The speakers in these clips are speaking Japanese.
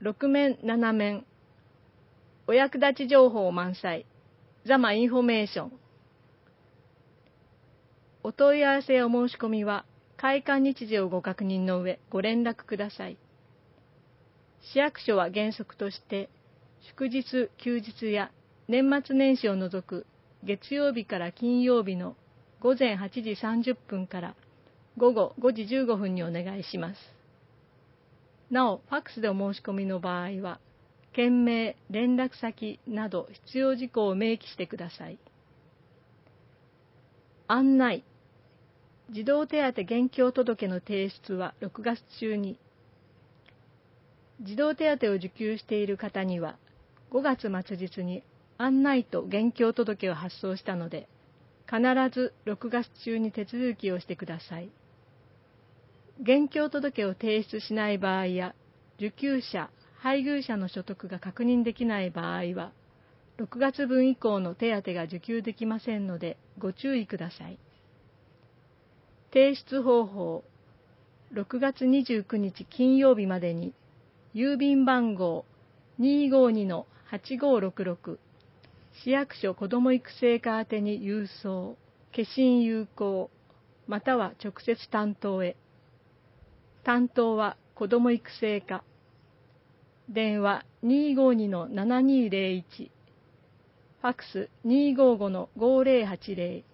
6面7面お役立ち情報満載ザマインフォメーション。お問い合わせやお申し込みは開館日時をご確認の上ご連絡ください。市役所は原則として祝日休日や年末年始を除く月曜日から金曜日の午前8時30分から午後5時15分にお願いします。なお、ファックスでお申し込みの場合は、件名、連絡先など必要事項を明記してください。案内。児童手当現況届の提出は6月中に。児童手当を受給している方には、5月末日に案内と現況届を発送したので、必ず6月中に手続きをしてください。現況届を提出しない場合や、受給者、配偶者の所得が確認できない場合は、6月分以降の手当が受給できませんので、ご注意ください。提出方法。6月29日金曜日までに、郵便番号 252-8566 市役所子ども育成課宛てに郵送、消印有効、または直接担当へ。担当は子ども育成課。電話 252-7201、ファックス 255-5080。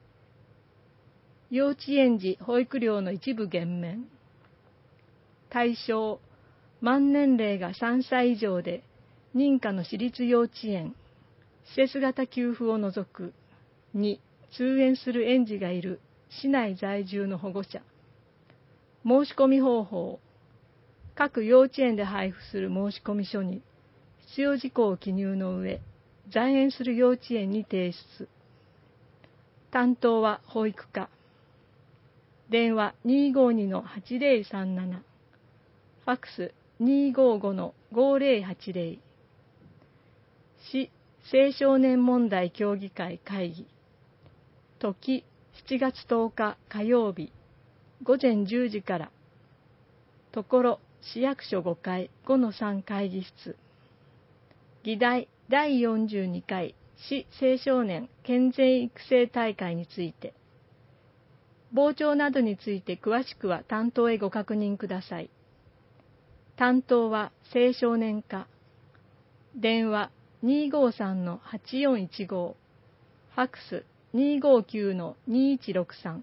幼稚園児保育料の一部減免。対象、満年齢が3歳以上で認可の私立幼稚園、施設型給付を除く。2、通園する園児がいる市内在住の保護者。申し込み方法。各幼稚園で配布する申込書に必要事項を記入の上、在園する幼稚園に提出。担当は保育課。電話 252-8037、ファックス 255-5080。市青少年問題協議会会議。時7月10日火曜日、午前10時から。ところ市役所5階 5-3 会議室。議題第42回市青少年健全育成大会について。傍聴などについて詳しくは担当へご確認ください。担当は青少年課。電話 253-8415、ファックス 259-2163。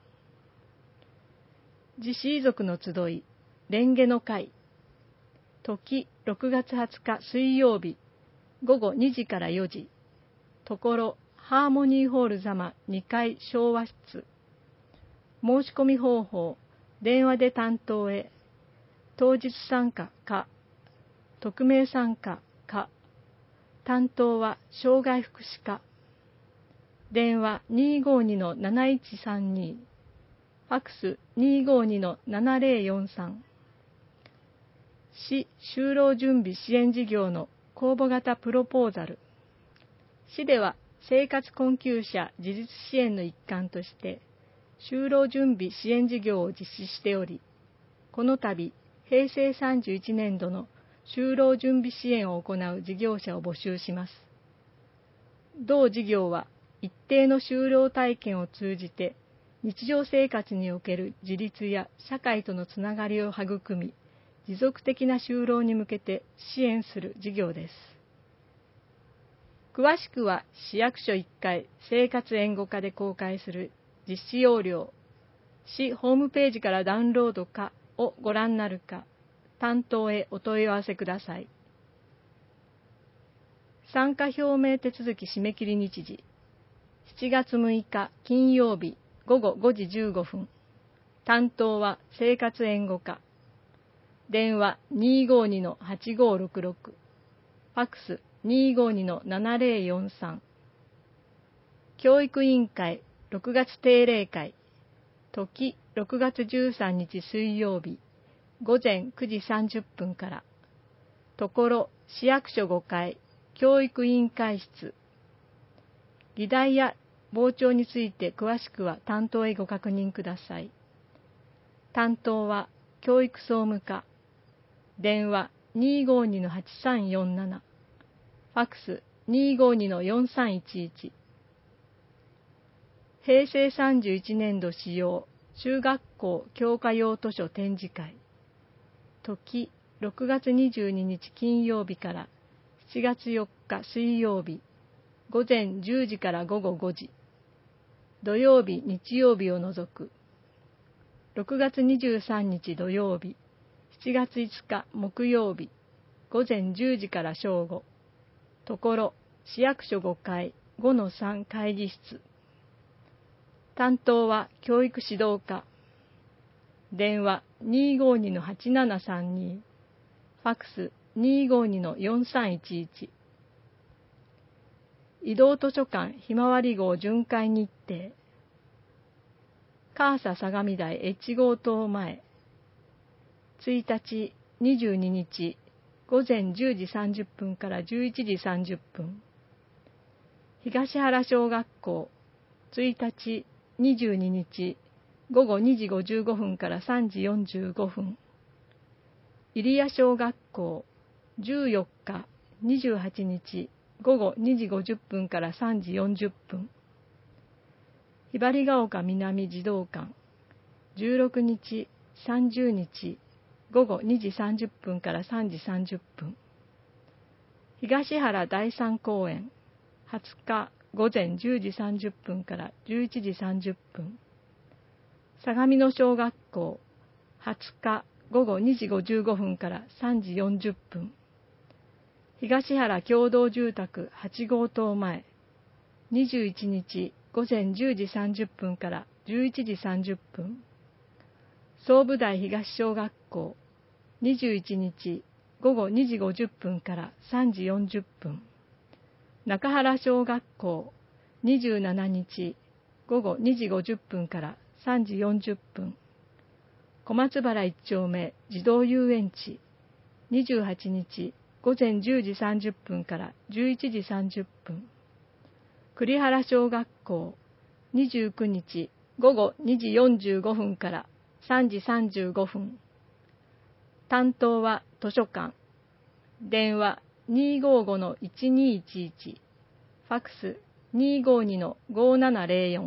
自死遺族の集い、蓮華の会。時6月20日水曜日、午後2時から4時。ところハーモニーホール座間2階昭和室。申し込み方法、電話で担当へ。当日参加か、匿名参加か。担当は障害福祉課。電話 252-7132、ファックス 252-7043。市就労準備支援事業の公募型プロポーザル。市では生活困窮者自立支援の一環として就労準備支援事業を実施しており、この度平成31年度の就労準備支援を行う事業者を募集します。同事業は一定の就労体験を通じて日常生活における自立や社会とのつながりを育み、持続的な就労に向けて支援する事業です。詳しくは市役所1階生活援護課で公開する実施要領、市ホームページからダウンロードかをご覧になるか、担当へお問い合わせください。参加表明手続き締め切り日時、7月6日金曜日午後5時15分。担当は生活援護課。電話 252-8566、ファックス 252-7043。教育委員会6月定例会。時6月13日水曜日、午前9時30分から。ところ市役所5階教育委員会室。議題や傍聴について詳しくは担当へご確認ください。担当は教育総務課。電話 252-8347、ファックス 252-4311。平成31年度使用中学校教科用図書展示会。時6月22日金曜日から7月4日水曜日、午前10時から午後5時、土曜日日曜日を除く。6月23日土曜日、7月5日木曜日、午前10時から正午。ところ、市役所5階 5-3 会議室。担当は教育指導課。電話252-8732、ファックス 252-4311。移動図書館ひまわり号巡回日程。カーサ相模台越号棟前。1日、22日、午前10時30分から11時30分。東原小学校、1日、22日、午後2時55分から3時45分。入谷小学校、14日、28日、午後2時50分から3時40分。ひばりが丘南児童館、16日、30日、午後2時30分から3時30分。東原第三公園、20日午前10時30分から11時30分。相模野小学校、20日午後2時55分から3時40分。東原共同住宅8号棟前、21日午前10時30分から11時30分。総武台東小学校、21日午後2時50分から3時40分。中原小学校、27日午後2時50分から3時40分。小松原1丁目児童遊園地、28日午前10時30分から11時30分。栗原小学校、29日午後2時45分から3時35分。担当は図書館。電話255-1211、ファックス252-5704。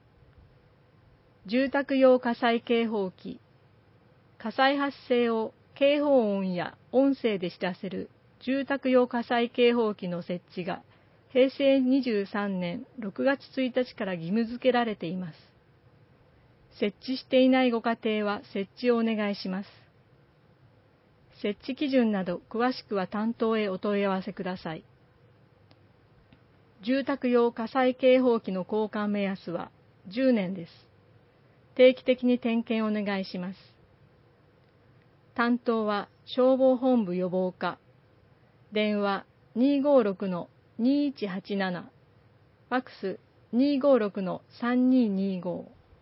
住宅用火災警報器。火災発生を警報音や音声で知らせる住宅用火災警報器の設置が平成23年6月1日から義務付けられています。設置していないご家庭は設置をお願いします。設置基準など詳しくは担当へお問い合わせください。住宅用火災警報器の交換目安は10年です。定期的に点検をお願いします。担当は消防本部予防課。電話256-2187、ファックス256-3225。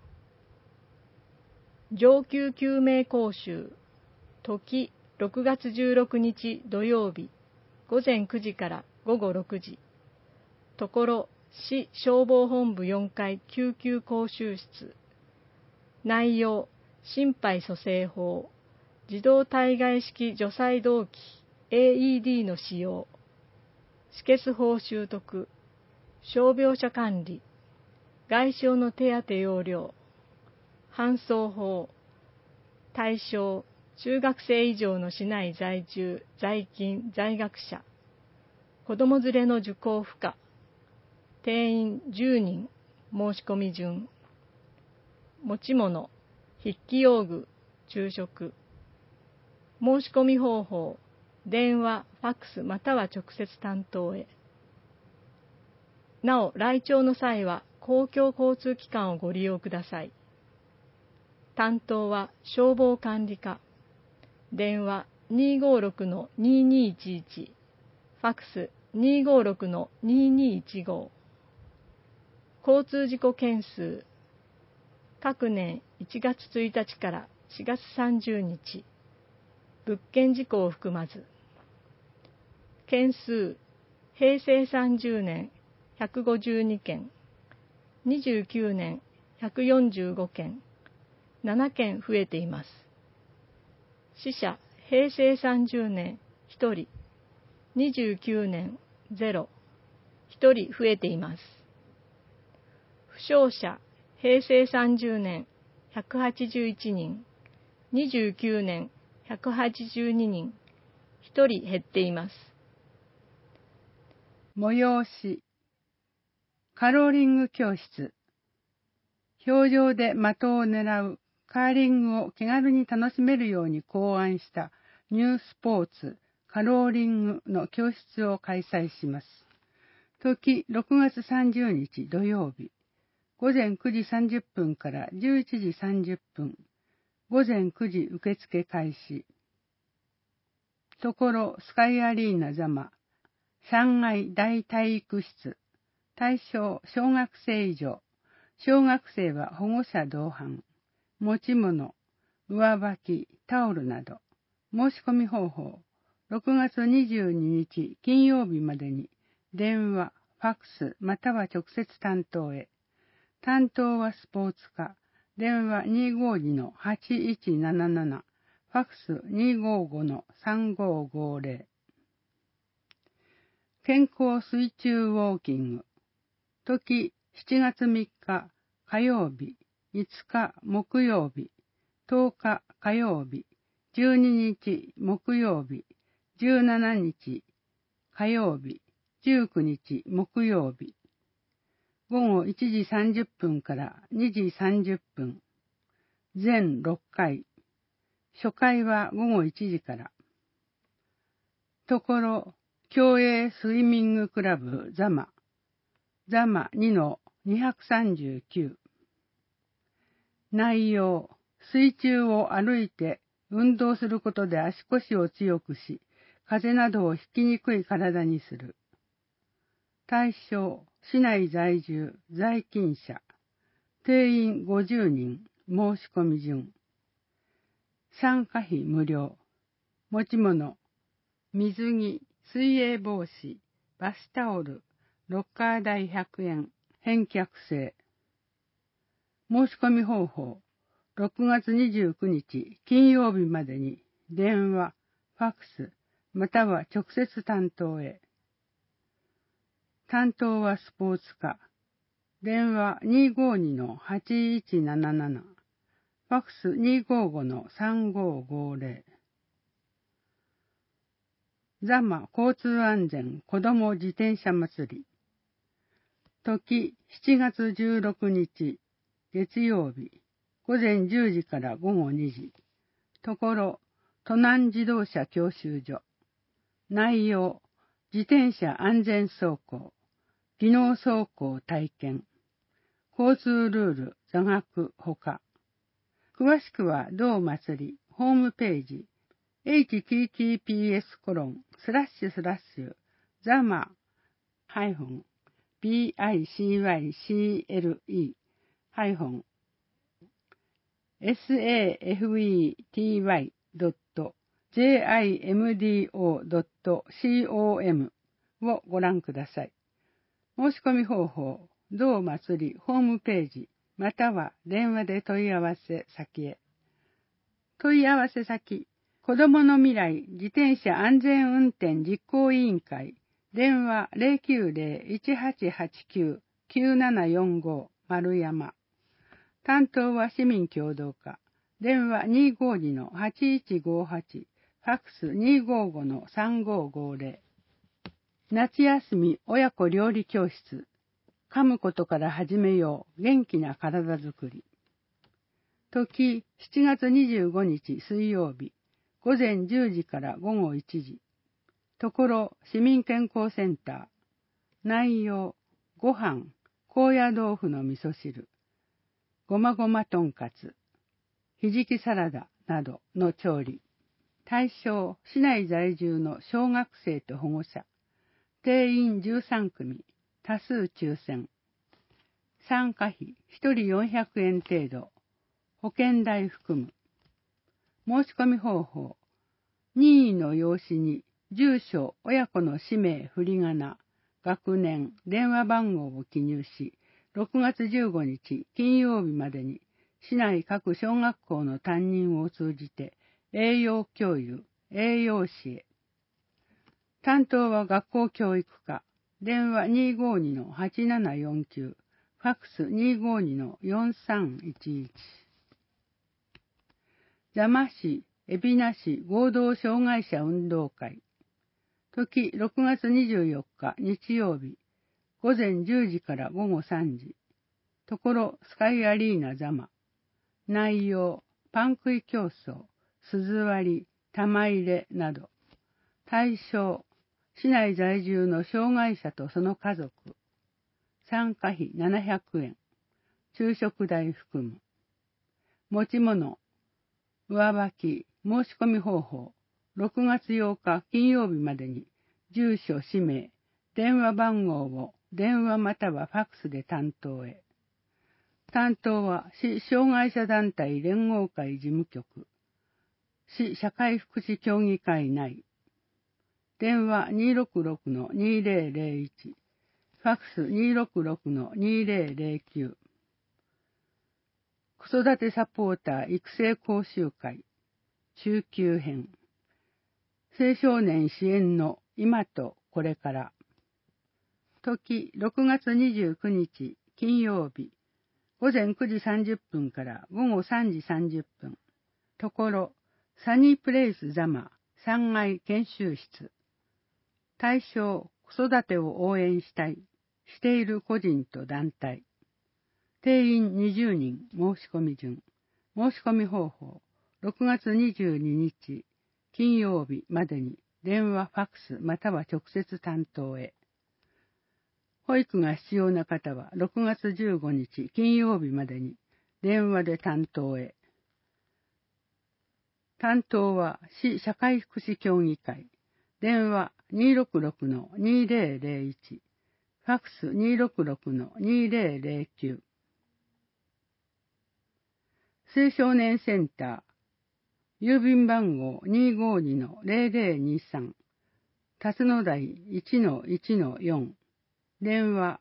上級救命講習。時6月16日土曜日、午前9時から午後6時。ところ、市消防本部4階救急講習室。内容、心肺蘇生法、自動体外式除細動器 AED の使用、止血法習得、傷病者管理、外傷の手当要領、搬送法、対象、中学生以上の市内在住、在勤、在学者、子ども連れの受講不可、定員10人、申し込み順、持ち物、筆記用具、昼食、申し込み方法、電話、ファックスまたは直接担当へ。なお、来庁の際は公共交通機関をご利用ください。担当は消防管理課。電話256-2211、ファックス256-2215。交通事故件数。各年1月1日から4月30日。物件事故を含まず。件数。平成30年152件。29年145件。7件増えています。死者、平成30年 1人、29年0、1人増えています。負傷者、平成30年181人、29年182人、1人減っています。 催し、カローリング教室。氷上で的を狙うカーリングを気軽に楽しめるように考案したニュースポーツカローリングの教室を開催します。時6月30日土曜日、午前9時30分から11時30分、午前9時受付開始。ところスカイアリーナ座間、3階大体育室、対象小学生以上、小学生は保護者同伴、持ち物、上履き、タオルなど、申し込み方法、6月22日金曜日までに、電話、ファックスまたは直接担当へ。担当はスポーツ課、電話252-8177、ファックス255-3550。健康水中ウォーキング。時7月3日火曜日、5日木曜日、10日火曜日、12日木曜日、17日火曜日、19日木曜日。午後1時30分から2時30分。全6回。初回は午後1時から。ところ、競泳スイミングクラブ座間 2-239。内容、水中を歩いて運動することで足腰を強くし、風邪などをひきにくい体にする。対象、市内在住、在勤者。定員50人、申し込み順。参加費無料。持ち物、水着、水泳帽子、バスタオル、ロッカー代100円、返却制。申し込み方法、6月29日金曜日までに電話、ファックス、または直接担当へ。担当はスポーツ課、電話252-8177、ファックス255-3550。座間交通安全子ども自転車祭り。時7月16日月曜日、午前10時から午後2時。ところ、都南自動車教習所。内容、自転車安全走行、技能走行体験、交通ルール、座学ほか。詳しくは同祭りホームページ https://zama-bicy.jimdo.com をご覧ください。申し込み方法、同祭りホームページ、または電話で問い合わせ先へ。問い合わせ先、子どもの未来自転車安全運転実行委員会、電話 090-1889-9745 丸山。担当は市民協同課、電話252-8158、ファックス255-3550。夏休み親子料理教室。噛むことから始めよう。元気な体づくり。時、7月25日水曜日。午前10時から午後1時。ところ、市民健康センター。内容、ご飯、高野豆腐の味噌汁、ごまごまとんかつ、ひじきサラダなどの調理。対象、市内在住の小学生と保護者。定員13組、多数抽選。参加費1人400円程度、保険代含む。申し込み方法、任意の用紙に住所、親子の氏名、振り仮名、学年、電話番号を記入し、6月15日金曜日までに市内各小学校の担任を通じて栄養教諭、栄養士へ。 担当は学校教育課。電話252-8749。ファックス252-4311。座間市、海老名市合同障害者運動会。時6月24日日曜日。午前10時から午後3時。ところスカイアリーナ座間。内容、パン食い競争、鈴割り、玉入れなど。対象、市内在住の障害者とその家族。参加費700円。昼食代含む。持ち物、上履き、申し込み方法。6月8日金曜日までに、住所、氏名、電話番号を電話またはファックスで担当へ。担当は市障害者団体連合会事務局。市社会福祉協議会内。電話266-2001。ファックス266-2009。子育てサポーター育成講習会。中級編。青少年支援の今とこれから。時6月29日金曜日。午前9時30分から午後3時30分。ところ、サニープレイス座間3階研修室。対象、子育てを応援したい、している個人と団体。定員20人申し込み順。申し込み方法、6月22日金曜日までに電話、ファックスまたは直接担当へ。保育が必要な方は6月15日金曜日までに電話で担当へ。担当は市社会福祉協議会。電話266-2001。ファックス266-2009。青少年センター。郵便番号252-0023。辰野台 1-1-4。電話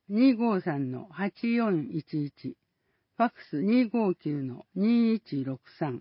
253-8411。ファックス259-2163。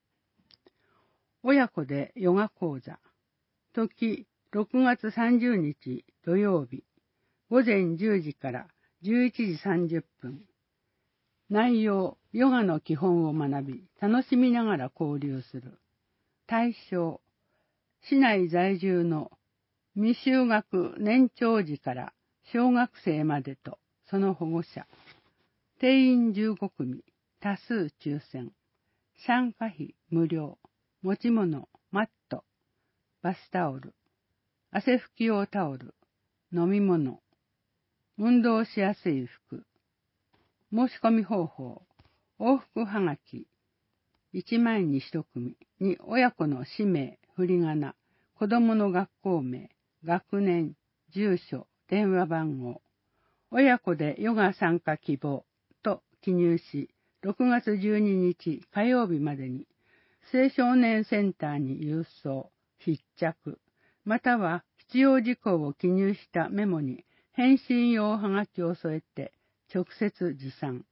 親子でヨガ講座。時6月30日土曜日。午前10時から11時30分。内容、ヨガの基本を学び、楽しみながら交流する。対象、市内在住の未就学年長児から小学生までとその保護者。定員15組、多数抽選。参加費無料。持ち物、マット、バスタオル、汗拭き用タオル、飲み物、運動しやすい服。申し込み方法、往復はがき、1枚に1組に親子の氏名、振り仮名、子供の学校名、学年、住所、電話番号、親子でヨガ参加希望と記入し、6月12日火曜日までに青少年センターに郵送、必着、または必要事項を記入したメモに返信用はがきを添えて直接持参。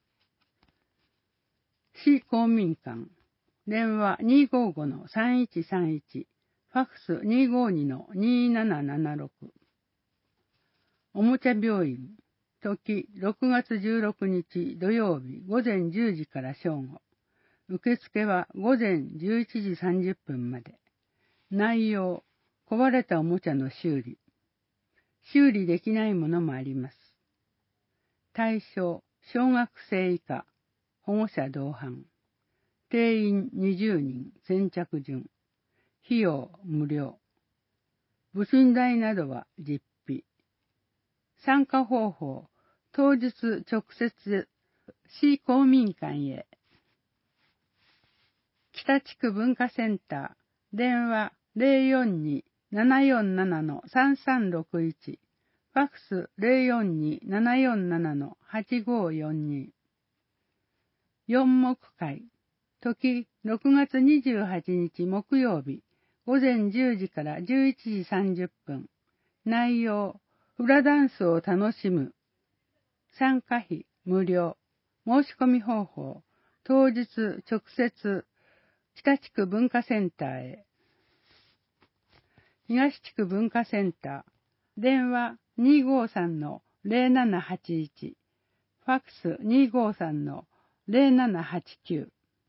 市公民館、電話255-3131、ファックス252-2776。おもちゃ病院、時6月16日土曜日午前10時から正午。受付は午前11時30分まで。内容、壊れたおもちゃの修理。修理できないものもあります。対象、小学生以下、保護者同伴。定員20人、先着順。費用無料。部品代などは実費。参加方法、当日直接、市公民館へ。北地区文化センター、電話042-747-3361、ファックス042-747-8542。四目会、時6月28日木曜日、午前10時から11時30分。内容、フラダンスを楽しむ。参加費無料。申し込み方法、当日直接、北地区文化センターへ。 東地区文化センター、電話253-0781、ファックス253-0789。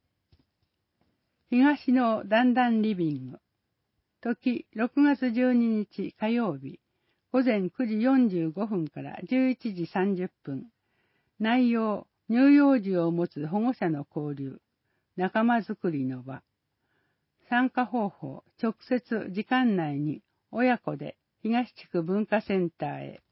東のだんだんリビング、時6月12日火曜日、午前9時45分から11時30分。内容、乳幼児を持つ保護者の交流、仲間づくりの場。参加方法、直接時間内に親子で東地区文化センターへ。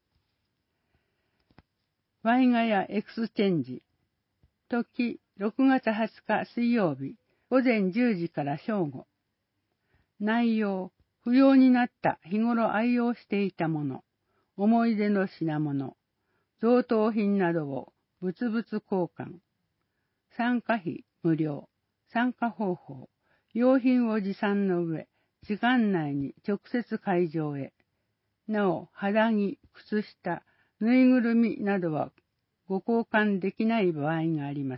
ワイガヤエクスチェンジ。時6月20日水曜日、午前10時から正午。内容、不要になった日頃愛用していたもの、思い出の品物、贈答品などを物々交換。参加費無料。参加方法、用品を持参の上、時間内に直接会場へ。なお、肌着、靴下、ぬいぐるみなどはご交換できない場合があります。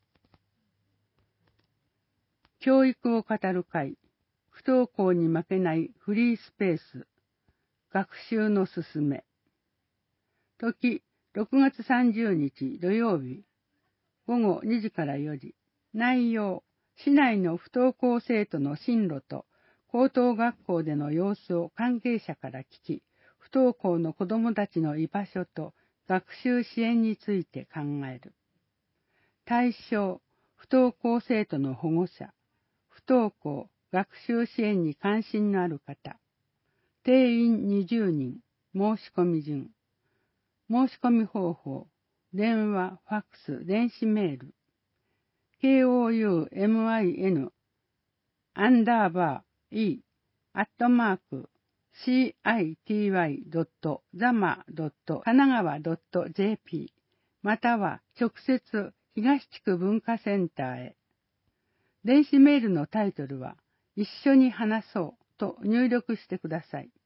教育を語る会、不登校に負けないフリースペース、学習のすすめ。時、6月30日土曜日、午後2時から4時。内容、市内の不登校生徒の進路と高等学校での様子を関係者から聞き、不登校の子どもたちの居場所と学習支援について考える。対象、不登校生徒の保護者、不登校学習支援に関心のある方、定員20人、申し込み順。申し込み方法、電話、ファックス、電子メール。koun-city.zama.kanagawa.jp または直接東地区文化センターへ。電子メールのタイトルは一緒に話そうと入力してください。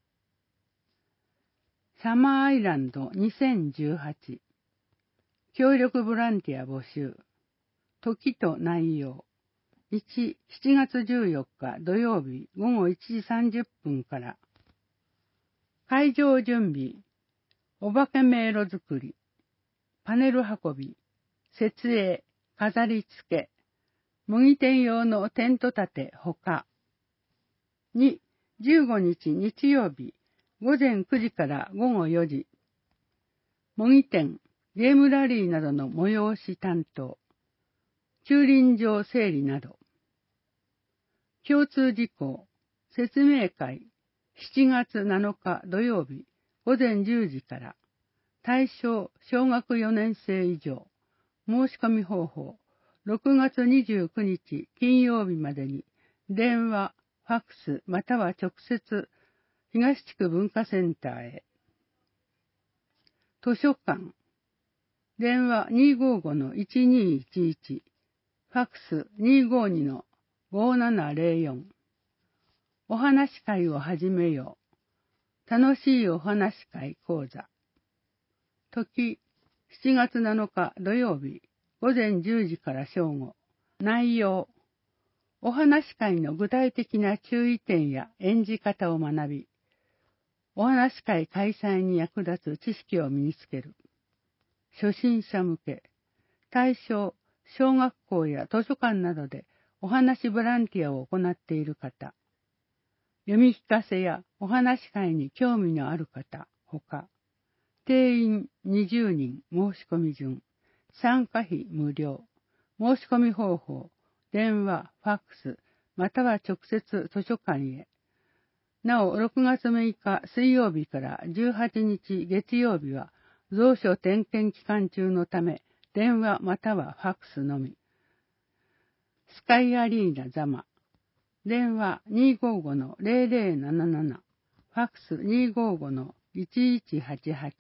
サマーアイランド2018協力ボランティア募集。時と内容。1、7月14日土曜日午後1時30分から。会場準備。お化け迷路作り。パネル運び。設営。飾り付け。麦店用のテント立てほか。2、15日日曜日午前9時から午後4時。模擬店、ゲームラリーなどの催し担当。駐輪場整理など。共通事項、説明会、7月7日土曜日午前10時から。対象、小学4年生以上。申し込み方法、6月29日金曜日までに、電話、ファックスまたは直接、東地区文化センターへ。図書館。電話255-1211。ファックス252-5704。お話し会を始めよう。楽しいお話し会講座。時、7月7日土曜日、午前10時から正午。内容。お話し会の具体的な注意点や演じ方を学び、お話し会開催に役立つ知識を身につける。初心者向け。対象、小学校や図書館などでお話ボランティアを行っている方。読み聞かせやお話し会に興味のある方、ほか。定員20人申し込み順。参加費無料。申し込み方法、電話、ファックス、または直接図書館へ。なお、6月6日水曜日から18日月曜日は、蔵書点検期間中のため、電話またはファックスのみ。スカイアリーナザマ。電話255-0077。ファックス255-1188。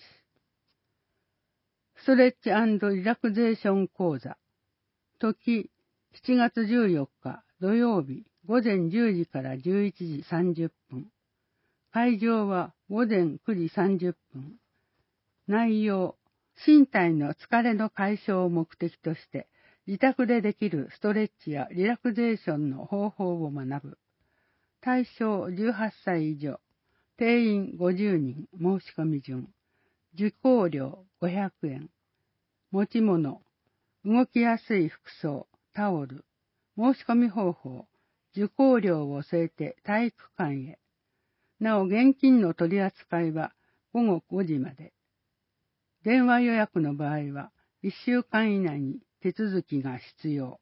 ストレッチ&リラクゼーション講座。時、7月14日土曜日午前10時から11時30分。会場は午前9時30分。内容、身体の疲れの解消を目的として、自宅でできるストレッチやリラクゼーションの方法を学ぶ。 対象18歳以上、定員50人、申し込み順。受講料500円。持ち物、動きやすい服装、タオル。申し込み方法、受講料を据えて体育館へ。なお、現金の取り扱いは午後5時まで。電話予約の場合は1週間以内に手続きが必要。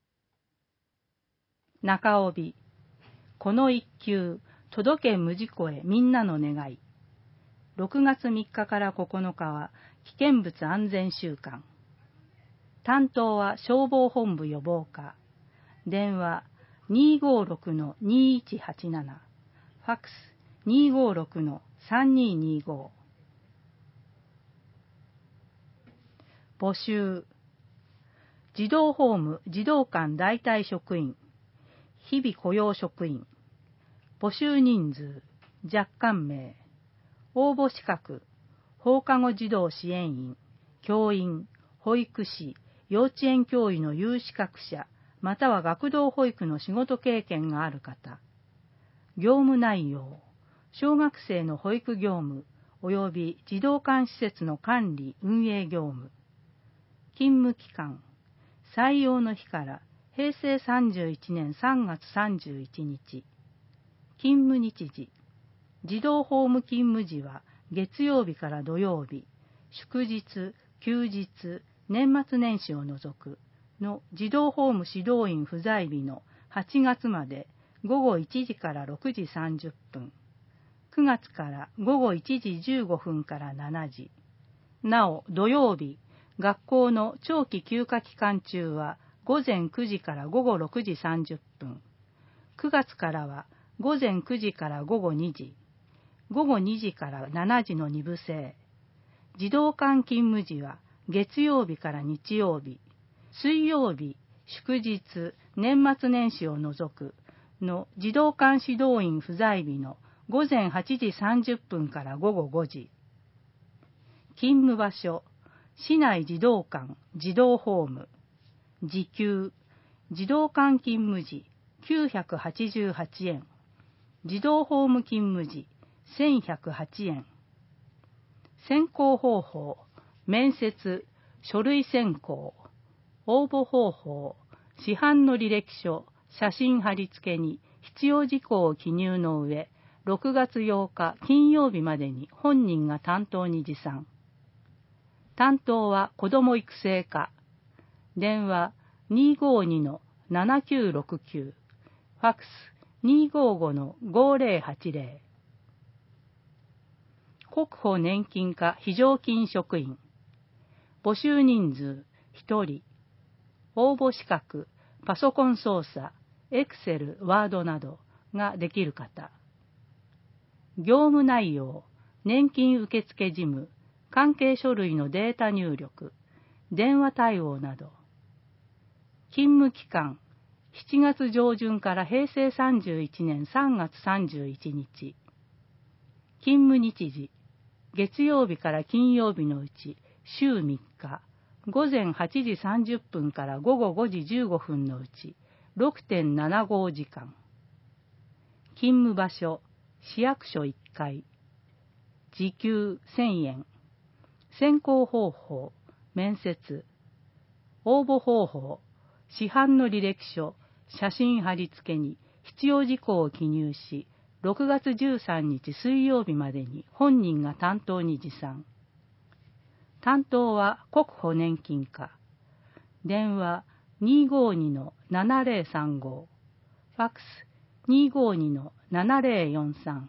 中帯。この一球、届け無事故へみんなの願い。6月3日から9日は危険物安全週間。担当は消防本部予防課。電話 256-2187。ファックス 256-3225。募集。児童ホーム児童館代替職員、日々雇用職員。募集人数、若干名。応募資格、放課後児童支援員、教員、保育士、幼稚園教諭の有資格者、または学童保育の仕事経験がある方。業務内容、小学生の保育業務及び児童館施設の管理・運営業務。勤務期間、採用の日から平成31年3月31日。勤務日時、児童ホーム勤務時は月曜日から土曜日、祝日、休日、年末年始を除くの児童ホーム指導員不在日の8月まで午後1時から6時30分、9月から午後1時15分から7時。なお、土曜日、学校の長期休暇期間中は午前9時から午後6時30分、9月からは午前9時から午後2時、午後2時から7時の2部制。児童館勤務時は月曜日から日曜日、水曜日、祝日、年末年始を除くの児童館指導員不在日の午前8時30分から午後5時。勤務場所、市内児童館、児童ホーム。時給、児童館勤務時988円。児童ホーム勤務時1108円。選考方法、面接、書類選考。応募方法、市販の履歴書、写真貼り付けに必要事項を記入の上、6月8日金曜日までに本人が担当に持参。担当は子ども育成課。電話 252-7969。ファックス 255-5080。国保年金課非常勤職員。募集人数1人。応募資格、パソコン操作、エクセル、ワードなどができる方。業務内容、年金受付事務、関係書類のデータ入力、電話対応など。勤務期間、7月上旬から平成31年3月31日。勤務日時、月曜日から金曜日のうち週3日、午前8時30分から午後5時15分のうち 6.75 時間。勤務場所、市役所1階。時給1000円。選考方法、面接。応募方法、市販の履歴書、写真貼り付けに必要事項を記入し、6月13日水曜日までに本人が担当に持参。担当は国保年金課。電話 252-7035。ファックス 252-7043。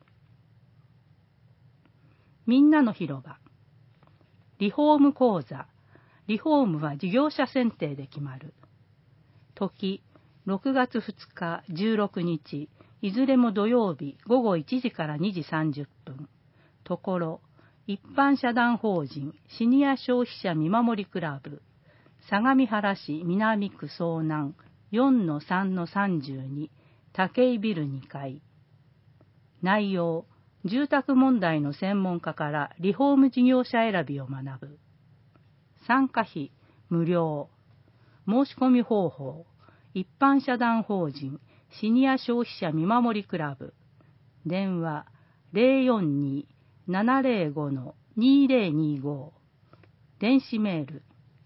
みんなの広場。リフォーム講座。リフォームは事業者選定で決まる。時、6月2日、16日、いずれも土曜日午後1時から2時30分。ところ、一般社団法人シニア消費者見守りクラブ、相模原市南区総南 4-3-32 武井ビル2階。内容、住宅問題の専門家からリフォーム事業者選びを学ぶ。参加費無料。申し込み方法、一般社団法人シニア消費者見守りクラブ、電話 042-705-2025、電子メール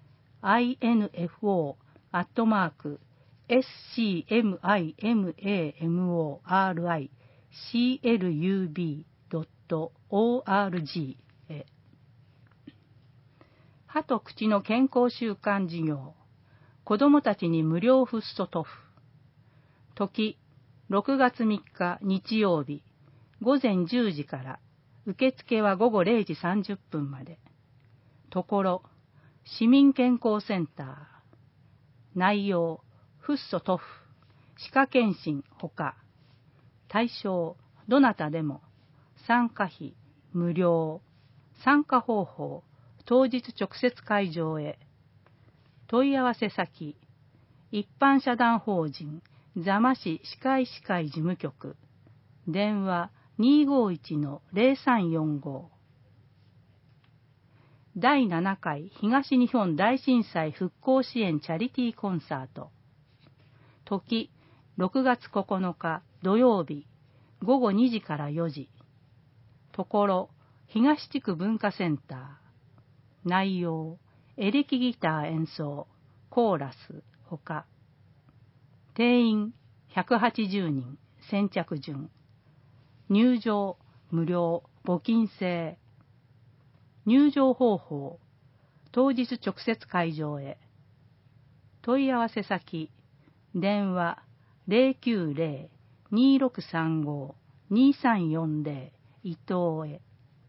info@scmimoriclub.org へ。歯と口の健康習慣事業、子どもたちに無料フッ素塗布。時、6月3日日曜日、午前10時から、受付は午後0時30分まで。ところ、市民健康センター。内容、フッ素塗布、歯科検診ほか。対象、どなたでも。参加費、無料。参加方法、当日直接会場へ。問い合わせ先、一般社団法人座間市歯科医師会事務局、電話 251-0345。第7回東日本大震災復興支援チャリティーコンサート。時、6月9日土曜日、午後2時から4時。ところ、東地区文化センター。内容、エレキギター演奏、コーラス、ほか。定員180人、先着順。入場、無料、募金制。入場方法、当日直接会場へ。問い合わせ先、電話 090-2635-2340 伊東へ。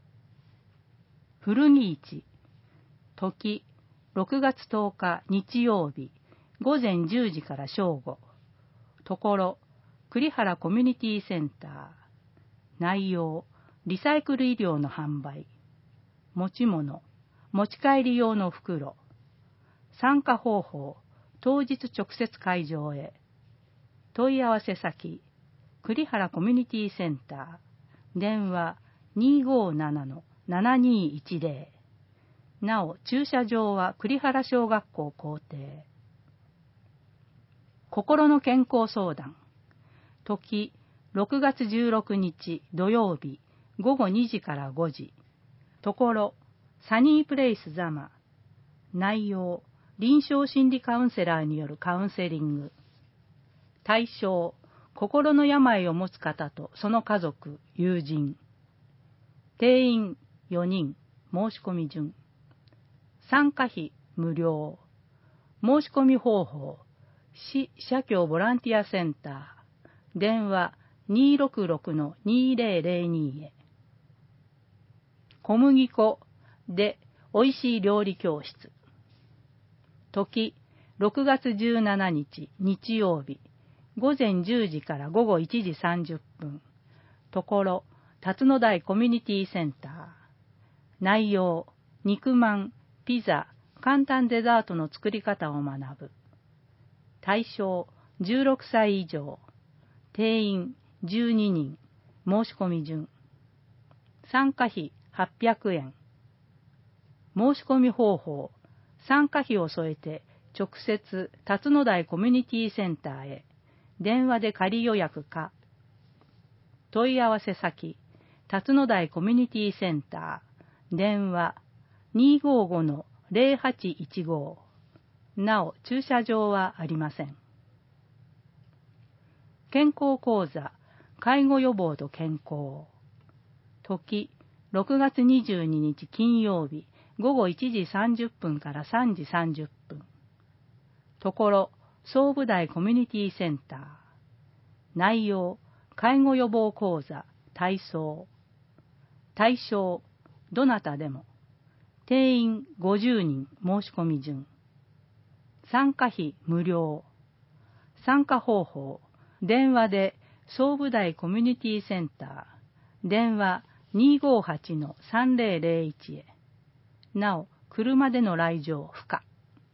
古着市、時、6月10日日曜日、午前10時から正午。ところ、栗原コミュニティセンター。内容、リサイクル衣料の販売。持ち物、持ち帰り用の袋。参加方法、当日直接会場へ。問い合わせ先、栗原コミュニティセンター。電話 257-7210。なお、駐車場は栗原小学校校庭。心の健康相談。時、6月16日土曜日、午後2時から5時。ところ、サニープレイス座間。内容、臨床心理カウンセラーによるカウンセリング。対象、心の病を持つ方とその家族、友人。定員4人、申し込み順。参加費無料。申し込み方法、市社協ボランティアセンター。電話 266-2002 へ。小麦粉でおいしい料理教室。時、6月17日日曜日、午前10時から午後1時30分。ところ、辰野台コミュニティセンター。内容、肉まん、ピザ、簡単デザートの作り方を学ぶ。対象、16歳以上。定員、12人。申し込み順。参加費、800円。申し込み方法、参加費を添えて直接辰野台コミュニティセンターへ電話で仮予約か。問い合わせ先、辰野台コミュニティセンター。電話 255-0815。なお、駐車場はありません。健康講座、介護予防と健康。時、6月22日金曜日、午後1時30分から3時30分。ところ、総武台コミュニティセンター。内容、介護予防講座、体操。対象、どなたでも。定員50人、申し込み順。参加費無料。参加方法、電話で総武台コミュニティセンター。電話258-3001へ。なお、車での来場不可。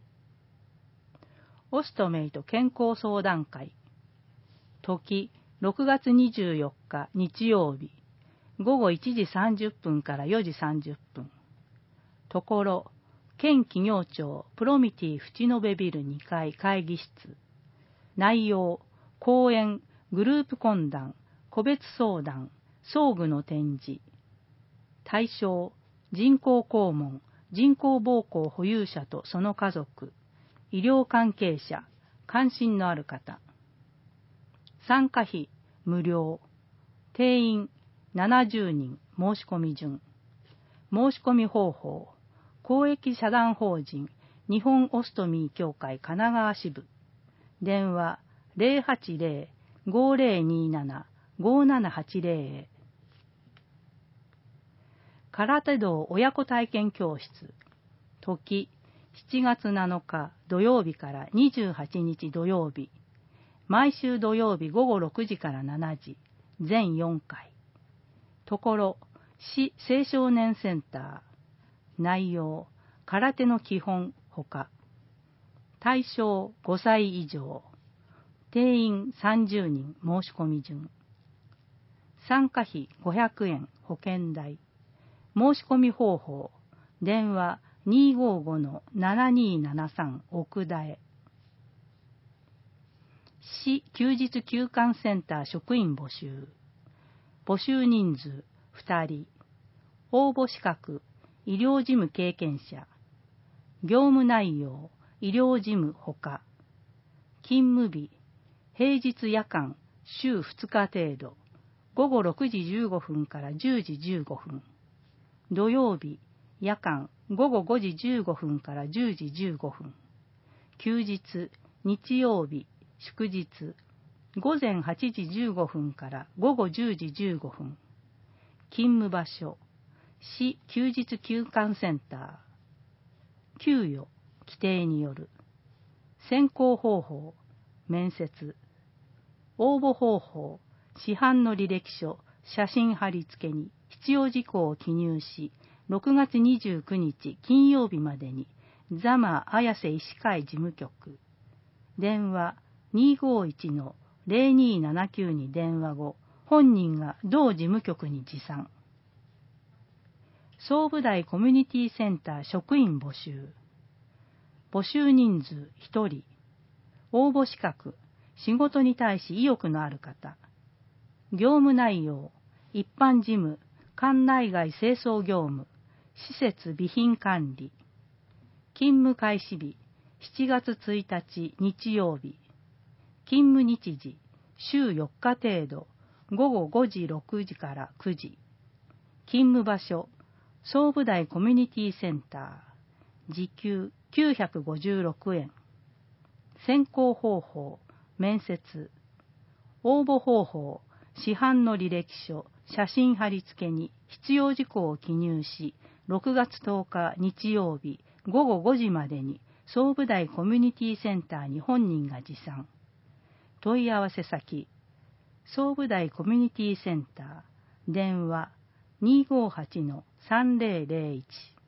オストメイト健康相談会。時、6月24日日曜日、午後1時30分から4時30分。ところ、県企業庁プロミティ淵野辺ビル2階会議室。内容、講演、 グループ懇談、個別相談、装具の展示。対象、人工肛門、人工膀胱保有者とその家族、医療関係者、関心のある方。参加費、無料。定員、70人、申し込み順。申し込み方法、公益社団法人、日本オストミー協会神奈川支部。電話、080-5027-5780へ。空手道親子体験教室。時、7月7日土曜日から28日土曜日。毎週土曜日午後6時から7時。全4回。ところ、市青少年センター。内容、空手の基本ほか。対象5歳以上。定員30人申し込み順。参加費500円保険代。申し込み方法、電話 255-7273 奥田へ。市休日休館センター職員募集。募集人数2人。応募資格、医療事務経験者。業務内容、医療事務ほか。勤務日、平日夜間、週2日程度。午後6時15分から10時15分。土曜日、夜間、午後5時15分から10時15分。休日、日曜日、祝日、午前8時15分から午後10時15分。勤務場所、市休日休館センター。給与、規定による。選考方法、面接。応募方法、市販の履歴書、写真貼り付けに必要事項を記入し、6月29日金曜日までに、座間綾瀬医師会事務局。電話 251-0279 に電話後、本人が同事務局に持参。総武大コミュニティセンター職員募集。募集人数1人。応募資格、仕事に対し意欲のある方。業務内容、一般事務、館内外清掃業務、施設備品管理。勤務開始日、7月1日日曜日。勤務日時、週4日程度、午後5時6時から9時。勤務場所、総武大コミュニティセンター。時給956円。選考方法、面接。応募方法、市販の履歴書、写真貼り付けに必要事項を記入し、6月10日日曜日午後5時までに総武大コミュニティセンターに本人が持参。問い合わせ先、総武大コミュニティセンター、電話 258-3001